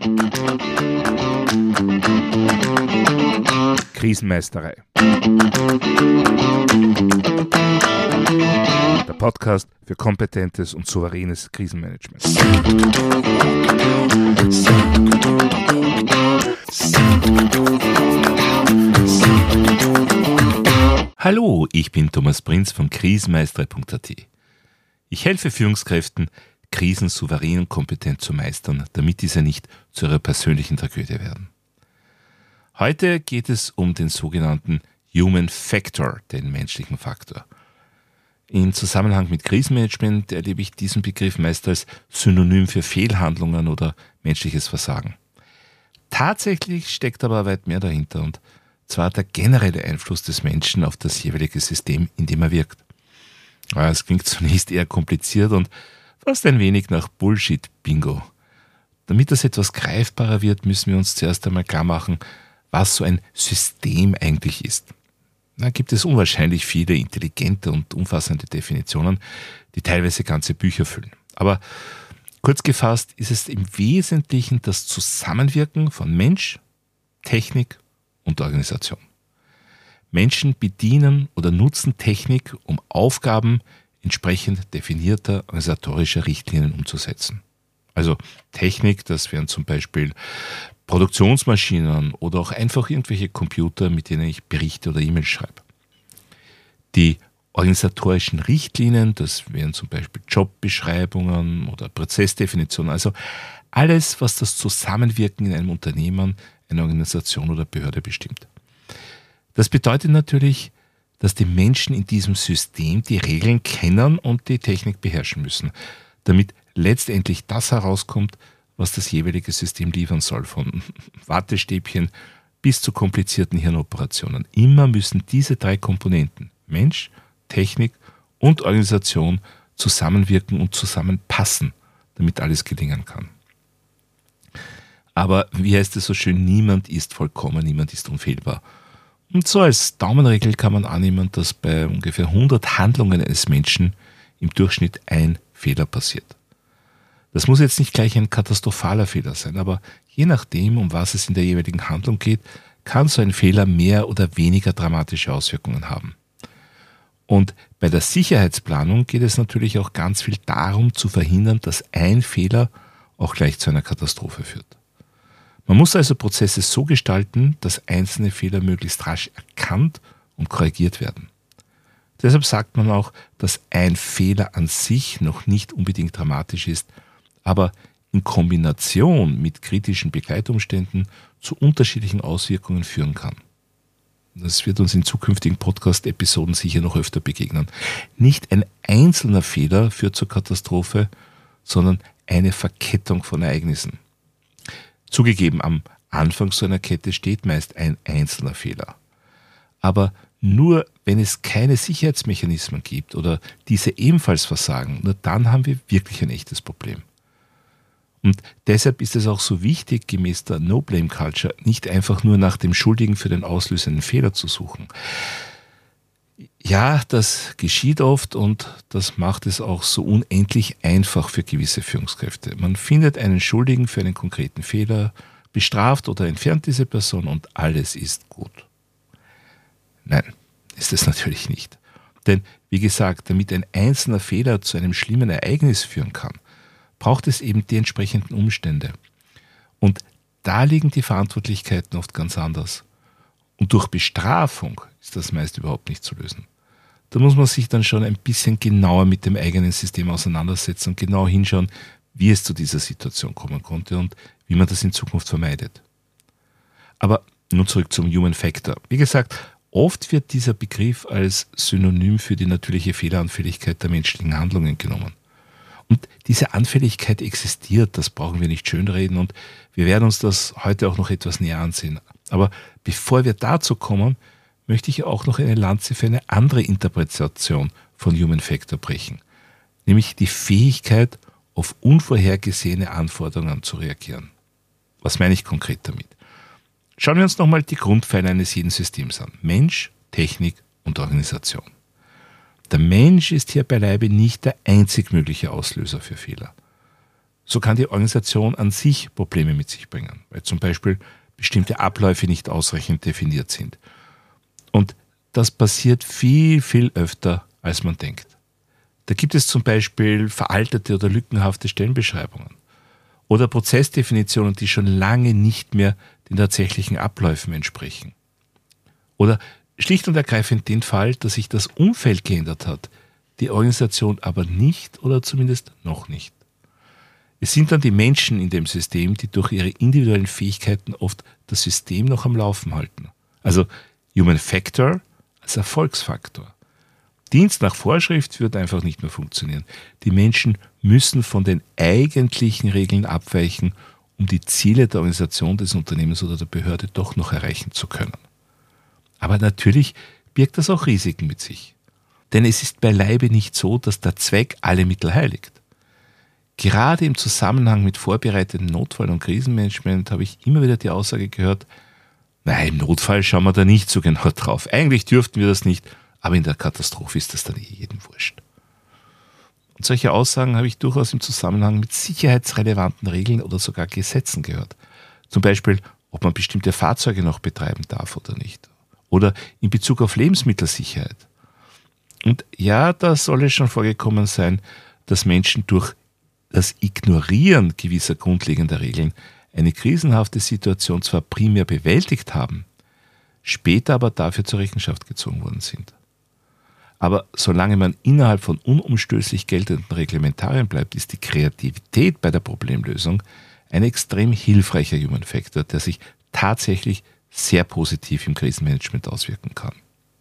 Krisenmeisterei. Der Podcast für kompetentes und souveränes Krisenmanagement. Hallo, ich bin Thomas Prinz von krisenmeisterei.at. Ich helfe Führungskräften, Krisen souverän und kompetent zu meistern, damit diese nicht zu ihrer persönlichen Tragödie werden. Heute geht es um den sogenannten Human Factor, den menschlichen Faktor. Im Zusammenhang mit Krisenmanagement erlebe ich diesen Begriff meist als Synonym für Fehlhandlungen oder menschliches Versagen. Tatsächlich steckt aber weit mehr dahinter, und zwar der generelle Einfluss des Menschen auf das jeweilige System, in dem er wirkt. Es klingt zunächst eher kompliziert und fast ein wenig nach Bullshit-Bingo. Damit das etwas greifbarer wird, müssen wir uns zuerst einmal klar machen, was so ein System eigentlich ist. Da gibt es unwahrscheinlich viele intelligente und umfassende Definitionen, die teilweise ganze Bücher füllen. Aber kurz gefasst ist es im Wesentlichen das Zusammenwirken von Mensch, Technik und Organisation. Menschen bedienen oder nutzen Technik, um Aufgaben entsprechend definierter organisatorischer Richtlinien umzusetzen. Also Technik, das wären zum Beispiel Produktionsmaschinen oder auch einfach irgendwelche Computer, mit denen ich Berichte oder E-Mails schreibe. Die organisatorischen Richtlinien, das wären zum Beispiel Jobbeschreibungen oder Prozessdefinitionen, also alles, was das Zusammenwirken in einem Unternehmen, einer Organisation oder Behörde bestimmt. Das bedeutet natürlich, dass die Menschen in diesem System die Regeln kennen und die Technik beherrschen müssen, damit letztendlich das herauskommt, was das jeweilige System liefern soll, von Wattestäbchen bis zu komplizierten Hirnoperationen. Immer müssen diese drei Komponenten, Mensch, Technik und Organisation, zusammenwirken und zusammenpassen, damit alles gelingen kann. Aber wie heißt es so schön, niemand ist vollkommen, niemand ist unfehlbar. Und so als Daumenregel kann man annehmen, dass bei ungefähr 100 Handlungen eines Menschen im Durchschnitt ein Fehler passiert. Das muss jetzt nicht gleich ein katastrophaler Fehler sein, aber je nachdem, um was es in der jeweiligen Handlung geht, kann so ein Fehler mehr oder weniger dramatische Auswirkungen haben. Und bei der Sicherheitsplanung geht es natürlich auch ganz viel darum, zu verhindern, dass ein Fehler auch gleich zu einer Katastrophe führt. Man muss also Prozesse so gestalten, dass einzelne Fehler möglichst rasch erkannt und korrigiert werden. Deshalb sagt man auch, dass ein Fehler an sich noch nicht unbedingt dramatisch ist, aber in Kombination mit kritischen Begleitumständen zu unterschiedlichen Auswirkungen führen kann. Das wird uns in zukünftigen Podcast-Episoden sicher noch öfter begegnen. Nicht ein einzelner Fehler führt zur Katastrophe, sondern eine Verkettung von Ereignissen. Zugegeben, am Anfang so einer Kette steht meist ein einzelner Fehler. Aber nur wenn es keine Sicherheitsmechanismen gibt oder diese ebenfalls versagen, nur dann haben wir wirklich ein echtes Problem. Und deshalb ist es auch so wichtig, gemäß der No-Blame-Culture nicht einfach nur nach dem Schuldigen für den auslösenden Fehler zu suchen. Ja, das geschieht oft und das macht es auch so unendlich einfach für gewisse Führungskräfte. Man findet einen Schuldigen für einen konkreten Fehler, bestraft oder entfernt diese Person und alles ist gut. Nein, ist es natürlich nicht. Denn, wie gesagt, damit ein einzelner Fehler zu einem schlimmen Ereignis führen kann, braucht es eben die entsprechenden Umstände. Und da liegen die Verantwortlichkeiten oft ganz anders. Und durch Bestrafung ist das meist überhaupt nicht zu lösen. Da muss man sich dann schon ein bisschen genauer mit dem eigenen System auseinandersetzen und genau hinschauen, wie es zu dieser Situation kommen konnte und wie man das in Zukunft vermeidet. Aber nun zurück zum Human Factor. Wie gesagt, oft wird dieser Begriff als Synonym für die natürliche Fehleranfälligkeit der menschlichen Handlungen genommen. Und diese Anfälligkeit existiert, das brauchen wir nicht schönreden und wir werden uns das heute auch noch etwas näher ansehen. Aber bevor wir dazu kommen, möchte ich auch noch eine Lanze für eine andere Interpretation von Human Factor brechen, nämlich die Fähigkeit, auf unvorhergesehene Anforderungen zu reagieren. Was meine ich konkret damit? Schauen wir uns nochmal die Grundpfeiler eines jeden Systems an. Mensch, Technik und Organisation. Der Mensch ist hier beileibe nicht der einzig mögliche Auslöser für Fehler. so kann die Organisation an sich Probleme mit sich bringen, weil zum Beispiel bestimmte Abläufe nicht ausreichend definiert sind. Und das passiert viel, viel öfter, als man denkt. Da gibt es zum Beispiel veraltete oder lückenhafte Stellenbeschreibungen oder Prozessdefinitionen, die schon lange nicht mehr den tatsächlichen Abläufen entsprechen. Oder schlicht und ergreifend den Fall, dass sich das Umfeld geändert hat, die Organisation aber nicht oder zumindest noch nicht. Es sind dann die Menschen in dem System, die durch ihre individuellen Fähigkeiten oft das System noch am Laufen halten. Also Human Factor als Erfolgsfaktor. Dienst nach Vorschrift wird einfach nicht mehr funktionieren. Die Menschen müssen von den eigentlichen Regeln abweichen, um die Ziele der Organisation, des Unternehmens oder der Behörde doch noch erreichen zu können. Aber natürlich birgt das auch Risiken mit sich. Denn es ist beileibe nicht so, dass der Zweck alle Mittel heiligt. Gerade im Zusammenhang mit vorbereitetem Notfall- und Krisenmanagement habe ich immer wieder die Aussage gehört, nein, im Notfall schauen wir da nicht so genau drauf. Eigentlich dürften wir das nicht, aber in der Katastrophe ist das dann jedem wurscht. Und solche Aussagen habe ich durchaus im Zusammenhang mit sicherheitsrelevanten Regeln oder sogar Gesetzen gehört. Zum Beispiel, ob man bestimmte Fahrzeuge noch betreiben darf oder nicht. Oder in Bezug auf Lebensmittelsicherheit. Und ja, da soll es schon vorgekommen sein, dass Menschen durch das Ignorieren gewisser grundlegender Regeln eine krisenhafte Situation zwar primär bewältigt haben, später aber dafür zur Rechenschaft gezogen worden sind. Aber solange man innerhalb von unumstößlich geltenden Reglementarien bleibt, ist die Kreativität bei der Problemlösung ein extrem hilfreicher Human Factor, der sich tatsächlich sehr positiv im Krisenmanagement auswirken kann.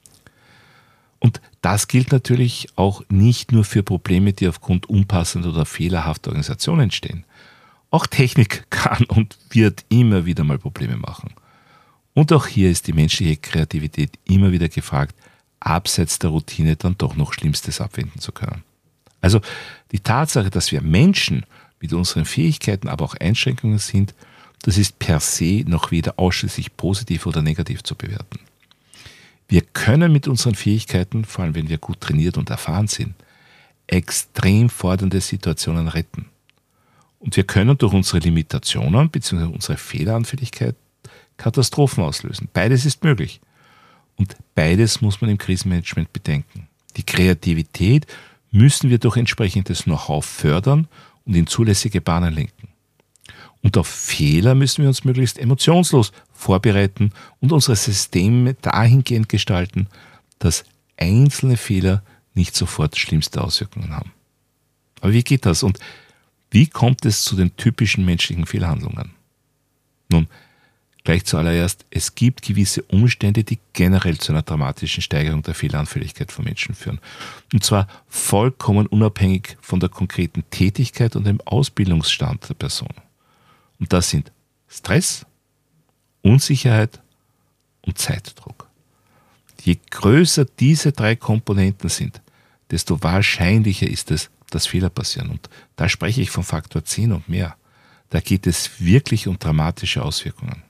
Und das gilt natürlich auch nicht nur für Probleme, die aufgrund unpassender oder fehlerhafter Organisation entstehen. Auch Technik kann und wird immer wieder mal Probleme machen. Und auch hier ist die menschliche Kreativität immer wieder gefragt, abseits der Routine dann doch noch Schlimmstes abwenden zu können. Also die Tatsache, dass wir Menschen mit unseren Fähigkeiten, aber auch Einschränkungen sind, das ist per se noch weder ausschließlich positiv oder negativ zu bewerten. Wir können mit unseren Fähigkeiten, vor allem wenn wir gut trainiert und erfahren sind, extrem fordernde Situationen retten. Und wir können durch unsere Limitationen bzw. unsere Fehleranfälligkeit Katastrophen auslösen. Beides ist möglich. Und beides muss man im Krisenmanagement bedenken. Die Kreativität müssen wir durch entsprechendes Know-how fördern und in zulässige Bahnen lenken. Und auf Fehler müssen wir uns möglichst emotionslos vorbereiten und unsere Systeme dahingehend gestalten, dass einzelne Fehler nicht sofort schlimmste Auswirkungen haben. Aber wie geht das und wie kommt es zu den typischen menschlichen Fehlhandlungen? Nun, gleich zuallererst, es gibt gewisse Umstände, die generell zu einer dramatischen Steigerung der Fehleranfälligkeit von Menschen führen. Und zwar vollkommen unabhängig von der konkreten Tätigkeit und dem Ausbildungsstand der Person. Und das sind Stress, Unsicherheit und Zeitdruck. Je größer diese drei Komponenten sind, desto wahrscheinlicher ist es, dass Fehler passieren. Und da spreche ich von Faktor 10 und mehr. Da geht es wirklich um dramatische Auswirkungen.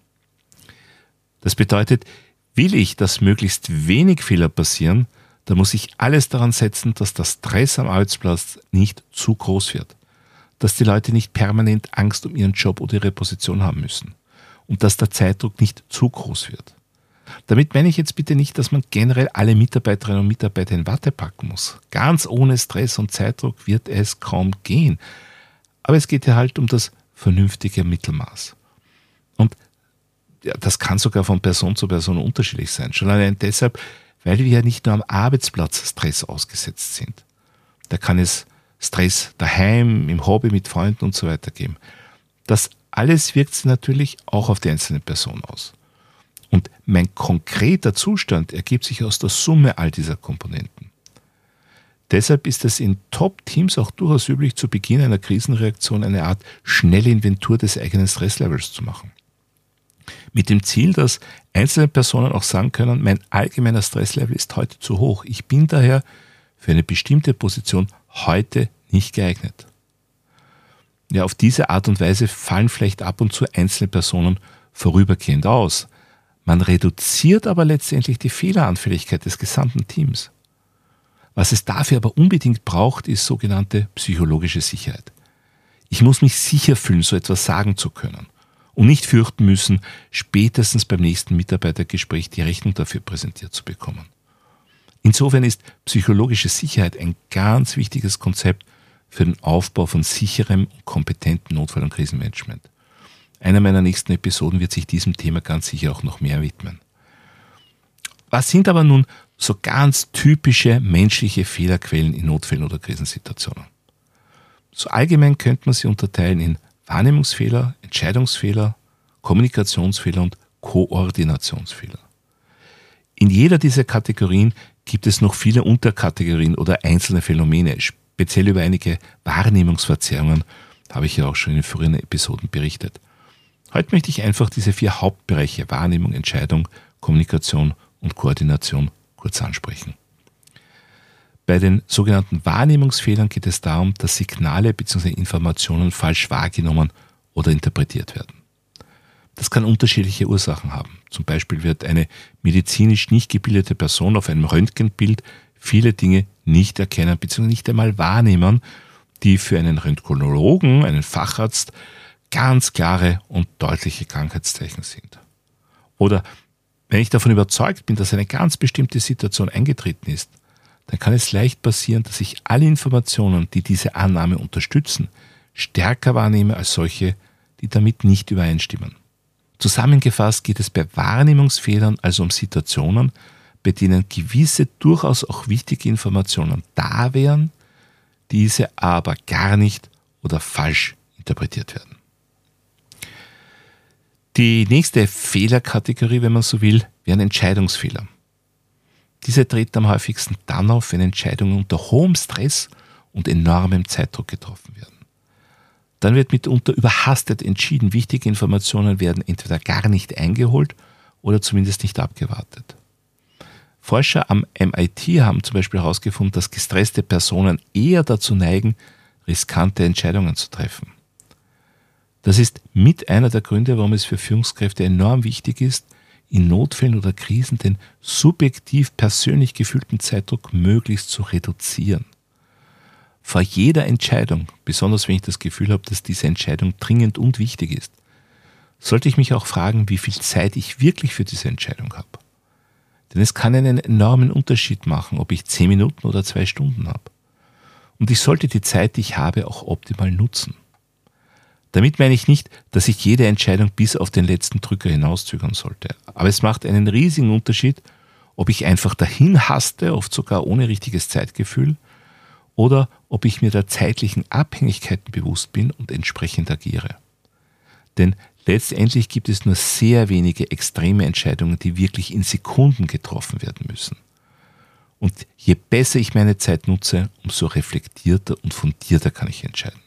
Das bedeutet, will ich, dass möglichst wenig Fehler passieren, dann muss ich alles daran setzen, dass der Stress am Arbeitsplatz nicht zu groß wird. Dass die Leute nicht permanent Angst um ihren Job oder ihre Position haben müssen. Und dass der Zeitdruck nicht zu groß wird. Damit meine ich jetzt bitte nicht, dass man generell alle Mitarbeiterinnen und Mitarbeiter in Watte packen muss. Ganz ohne Stress und Zeitdruck wird es kaum gehen. Aber es geht ja halt um das vernünftige Mittelmaß. Und ja, das kann sogar von Person zu Person unterschiedlich sein. Schon allein deshalb, weil wir ja nicht nur am Arbeitsplatz Stress ausgesetzt sind. Da kann es Stress daheim, im Hobby, mit Freunden und so weiter geben. Das alles wirkt sich natürlich auch auf die einzelne Person aus. Und mein konkreter Zustand ergibt sich aus der Summe all dieser Komponenten. Deshalb ist es in Top-Teams auch durchaus üblich, zu Beginn einer Krisenreaktion eine Art schnelle Inventur des eigenen Stresslevels zu machen. Mit dem Ziel, dass einzelne Personen auch sagen können, mein allgemeiner Stresslevel ist heute zu hoch. Ich bin daher für eine bestimmte Position heute nicht geeignet. Ja, auf diese Art und Weise fallen vielleicht ab und zu einzelne Personen vorübergehend aus. Man reduziert aber letztendlich die Fehleranfälligkeit des gesamten Teams. Was es dafür aber unbedingt braucht, ist sogenannte psychologische Sicherheit. Ich muss mich sicher fühlen, so etwas sagen zu können und nicht fürchten müssen, spätestens beim nächsten Mitarbeitergespräch die Rechnung dafür präsentiert zu bekommen. Insofern ist psychologische Sicherheit ein ganz wichtiges Konzept für den Aufbau von sicherem und kompetentem Notfall- und Krisenmanagement. Einer meiner nächsten Episoden wird sich diesem Thema ganz sicher auch noch mehr widmen. Was sind aber nun so ganz typische menschliche Fehlerquellen in Notfällen oder Krisensituationen? So allgemein könnte man sie unterteilen in Wahrnehmungsfehler, Entscheidungsfehler, Kommunikationsfehler und Koordinationsfehler. In jeder dieser Kategorien gibt es noch viele Unterkategorien oder einzelne Phänomene. Speziell über einige Wahrnehmungsverzerrungen habe ich ja auch schon in früheren Episoden berichtet. Heute möchte ich einfach diese 4 Hauptbereiche Wahrnehmung, Entscheidung, Kommunikation und Koordination kurz ansprechen. Bei den sogenannten Wahrnehmungsfehlern geht es darum, dass Signale bzw. Informationen falsch wahrgenommen oder interpretiert werden. Das kann unterschiedliche Ursachen haben. Zum Beispiel wird eine medizinisch nicht gebildete Person auf einem Röntgenbild viele Dinge nicht erkennen bzw. nicht einmal wahrnehmen, die für einen Röntgenologen, einen Facharzt, ganz klare und deutliche Krankheitszeichen sind. Oder wenn ich davon überzeugt bin, dass eine ganz bestimmte Situation eingetreten ist, dann kann es leicht passieren, dass ich alle Informationen, die diese Annahme unterstützen, stärker wahrnehme als solche, die damit nicht übereinstimmen. Zusammengefasst geht es bei Wahrnehmungsfehlern also um Situationen, bei denen gewisse durchaus auch wichtige Informationen da wären, diese aber gar nicht oder falsch interpretiert werden. Die nächste Fehlerkategorie, wenn man so will, wären Entscheidungsfehler. Diese treten am häufigsten dann auf, wenn Entscheidungen unter hohem Stress und enormem Zeitdruck getroffen werden. Dann wird mitunter überhastet entschieden, wichtige Informationen werden entweder gar nicht eingeholt oder zumindest nicht abgewartet. Forscher am MIT haben zum Beispiel herausgefunden, dass gestresste Personen eher dazu neigen, riskante Entscheidungen zu treffen. Das ist mit einer der Gründe, warum es für Führungskräfte enorm wichtig ist, in Notfällen oder Krisen den subjektiv persönlich gefühlten Zeitdruck möglichst zu reduzieren. Vor jeder Entscheidung, besonders wenn ich das Gefühl habe, dass diese Entscheidung dringend und wichtig ist, sollte ich mich auch fragen, wie viel Zeit ich wirklich für diese Entscheidung habe. Denn es kann einen enormen Unterschied machen, ob ich 10 Minuten oder 2 Stunden habe. Und ich sollte die Zeit, die ich habe, auch optimal nutzen. Damit meine ich nicht, dass ich jede Entscheidung bis auf den letzten Drücker hinauszögern sollte. Aber es macht einen riesigen Unterschied, ob ich einfach dahin haste, oft sogar ohne richtiges Zeitgefühl, oder ob ich mir der zeitlichen Abhängigkeiten bewusst bin und entsprechend agiere. Denn letztendlich gibt es nur sehr wenige extreme Entscheidungen, die wirklich in Sekunden getroffen werden müssen. Und je besser ich meine Zeit nutze, umso reflektierter und fundierter kann ich entscheiden.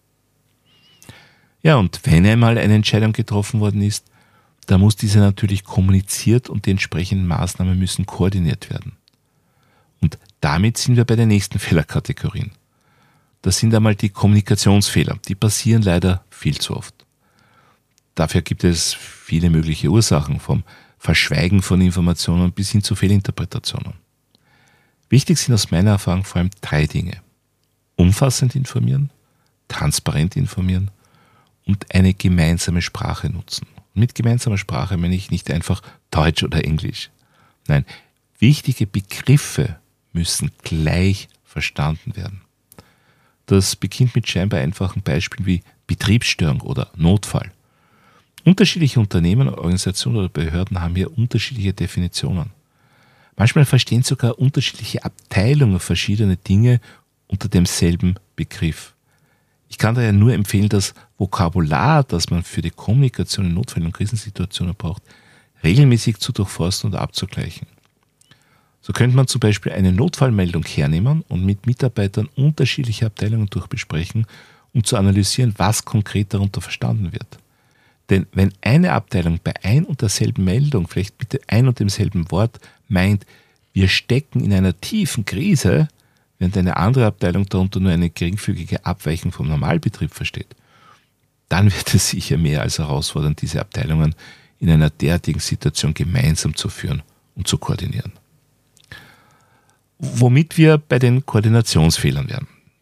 Ja, und wenn einmal eine Entscheidung getroffen worden ist, dann muss diese natürlich kommuniziert und die entsprechenden Maßnahmen müssen koordiniert werden. Und damit sind wir bei den nächsten Fehlerkategorien. Das sind einmal die Kommunikationsfehler. Die passieren leider viel zu oft. Dafür gibt es viele mögliche Ursachen, vom Verschweigen von Informationen bis hin zu Fehlinterpretationen. Wichtig sind aus meiner Erfahrung vor allem 3 Dinge. Umfassend informieren, transparent informieren und eine gemeinsame Sprache nutzen. Und mit gemeinsamer Sprache meine ich nicht einfach Deutsch oder Englisch. Nein, wichtige Begriffe müssen gleich verstanden werden. Das beginnt mit scheinbar einfachen Beispielen wie Betriebsstörung oder Notfall. Unterschiedliche Unternehmen, Organisationen oder Behörden haben hier unterschiedliche Definitionen. Manchmal verstehen sogar unterschiedliche Abteilungen verschiedene Dinge unter demselben Begriff. Ich kann daher nur empfehlen, das Vokabular, das man für die Kommunikation in Notfällen und Krisensituationen braucht, regelmäßig zu durchforsten und abzugleichen. So könnte man zum Beispiel eine Notfallmeldung hernehmen und mit Mitarbeitern unterschiedliche Abteilungen durchbesprechen, um zu analysieren, was konkret darunter verstanden wird. Denn wenn eine Abteilung bei ein und derselben Meldung, vielleicht mit ein und demselben Wort, meint, wir stecken in einer tiefen Krise, während eine andere Abteilung darunter nur eine geringfügige Abweichung vom Normalbetrieb versteht, dann wird es sicher mehr als herausfordernd, diese Abteilungen in einer derartigen Situation gemeinsam zu führen und zu koordinieren. Womit wir bei den Koordinationsfehlern wären.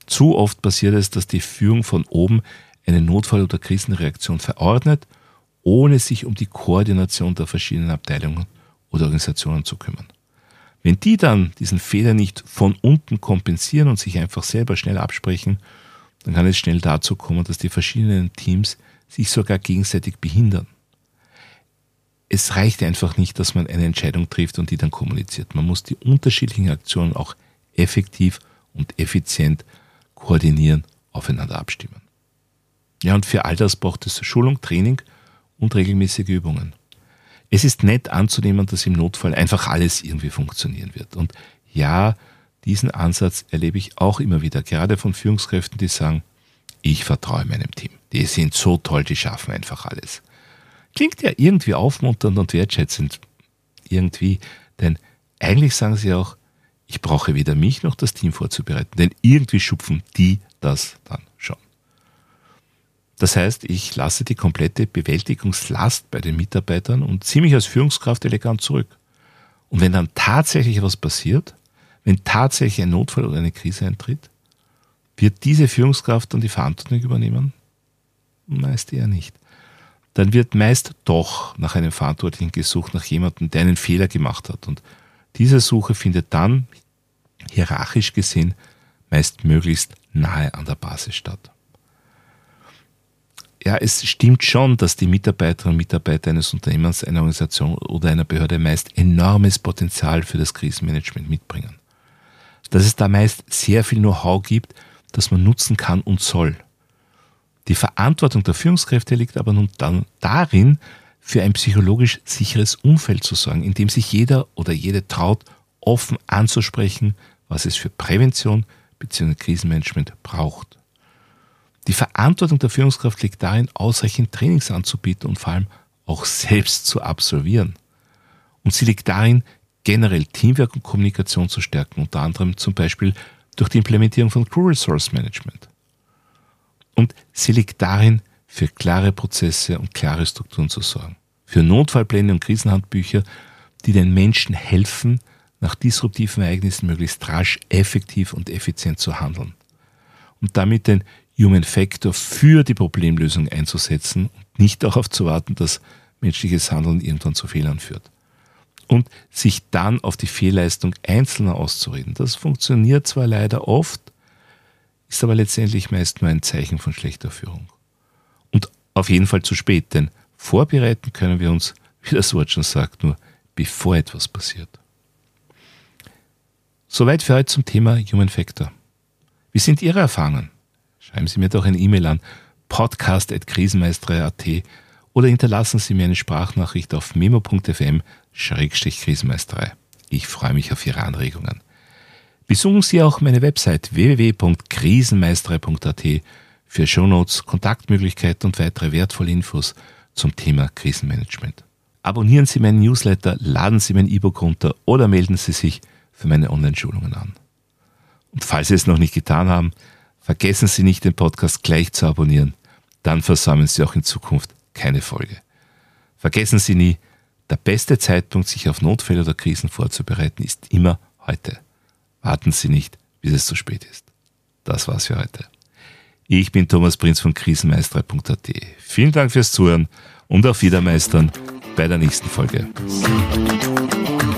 Zu oft passiert es, dass die Führung von oben eine Notfall- oder Krisenreaktion verordnet, ohne sich um die Koordination der verschiedenen Abteilungen oder Organisationen zu kümmern. Wenn die dann diesen Fehler nicht von unten kompensieren und sich einfach selber schnell absprechen, dann kann es schnell dazu kommen, dass die verschiedenen Teams sich sogar gegenseitig behindern. Es reicht einfach nicht, dass man eine Entscheidung trifft und die dann kommuniziert. Man muss die unterschiedlichen Aktionen auch effektiv und effizient koordinieren, aufeinander abstimmen. Ja, und für all das braucht es Schulung, Training und regelmäßige Übungen. Es ist nett anzunehmen, dass im Notfall einfach alles irgendwie funktionieren wird. Und ja, diesen Ansatz erlebe ich auch immer wieder, gerade von Führungskräften, die sagen, ich vertraue meinem Team. Die sind so toll, die schaffen einfach alles. Klingt ja irgendwie aufmunternd und wertschätzend. Irgendwie, denn eigentlich sagen sie auch, ich brauche weder mich noch das Team vorzubereiten, denn irgendwie schupfen die das dann schon. Das heißt, ich lasse die komplette Bewältigungslast bei den Mitarbeitern und ziehe mich als Führungskraft elegant zurück. Und wenn dann tatsächlich was passiert, wenn tatsächlich ein Notfall oder eine Krise eintritt, wird diese Führungskraft dann die Verantwortung übernehmen? Meist eher nicht. Dann wird meist doch nach einem Verantwortlichen gesucht, nach jemandem, der einen Fehler gemacht hat. Und diese Suche findet dann, hierarchisch gesehen, meist möglichst nahe an der Basis statt. Ja, es stimmt schon, dass die Mitarbeiterinnen und Mitarbeiter eines Unternehmens, einer Organisation oder einer Behörde meist enormes Potenzial für das Krisenmanagement mitbringen. Dass es da meist sehr viel Know-how gibt, das man nutzen kann und soll. Die Verantwortung der Führungskräfte liegt aber nun dann darin, für ein psychologisch sicheres Umfeld zu sorgen, in dem sich jeder oder jede traut, offen anzusprechen, was es für Prävention bzw. Krisenmanagement braucht. Die Verantwortung der Führungskraft liegt darin, ausreichend Trainings anzubieten und vor allem auch selbst zu absolvieren. Und sie liegt darin, generell Teamwork und Kommunikation zu stärken, unter anderem zum Beispiel durch die Implementierung von Crew Resource Management. Und sie liegt darin, für klare Prozesse und klare Strukturen zu sorgen. Für Notfallpläne und Krisenhandbücher, die den Menschen helfen, nach disruptiven Ereignissen möglichst rasch, effektiv und effizient zu handeln. Und damit den Human Factor für die Problemlösung einzusetzen und nicht darauf zu warten, dass menschliches Handeln irgendwann zu Fehlern führt. Und sich dann auf die Fehlleistung Einzelner auszureden. Das funktioniert zwar leider oft, ist aber letztendlich meist nur ein Zeichen von schlechter Führung. Und auf jeden Fall zu spät, denn vorbereiten können wir uns, wie das Wort schon sagt, nur bevor etwas passiert. Soweit für heute zum Thema Human Factor. Wie sind Ihre Erfahrungen? Schreiben Sie mir doch eine E-Mail an podcast@krisenmeisterei.at oder hinterlassen Sie mir eine Sprachnachricht auf memo.fm/krisenmeisterei. Ich freue mich auf Ihre Anregungen. Besuchen Sie auch meine Website www.krisenmeisterei.at für Shownotes, Kontaktmöglichkeiten und weitere wertvolle Infos zum Thema Krisenmanagement. Abonnieren Sie meinen Newsletter, laden Sie mein E-Book runter oder melden Sie sich für meine Online-Schulungen an. Und falls Sie es noch nicht getan haben, vergessen Sie nicht, den Podcast gleich zu abonnieren. Dann versäumen Sie auch in Zukunft keine Folge. Vergessen Sie nie, der beste Zeitpunkt, sich auf Notfälle oder Krisen vorzubereiten, ist immer heute. Warten Sie nicht, bis es zu spät ist. Das war's für heute. Ich bin Thomas Prinz von krisenmeisterei.at. Vielen Dank fürs Zuhören und auf Wiedermeistern bei der nächsten Folge.